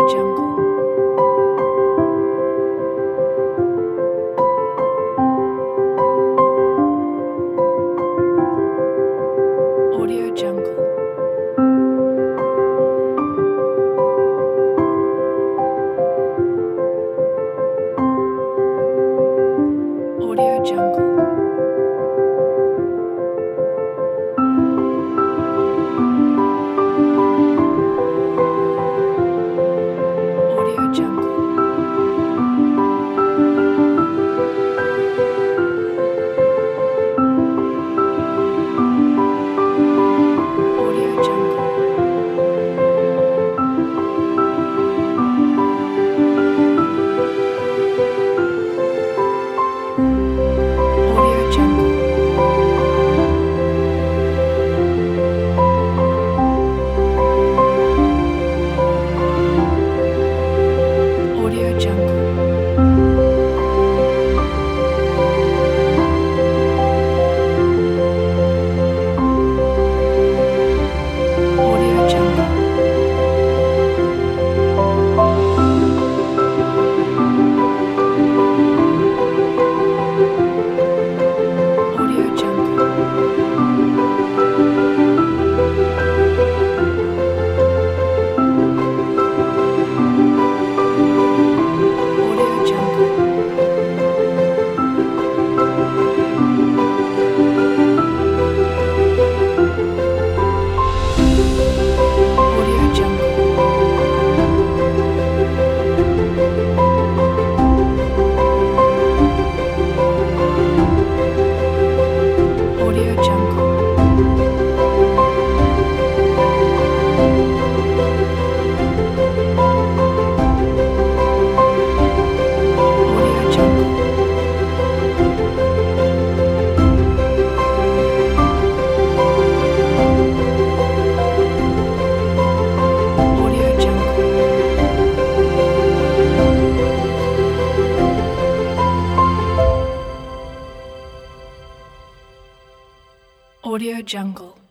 Jungle. Audio Jungle. Audio Jungle. Audio Jungle. Audio Jungle. Audio Jungle. Audio Jungle. Audio Jungle. Audio Jungle. Audio Jungle. Audio Jungle. Audio Jungle. Audio Jungle. Audio Jungle. Audio Jungle.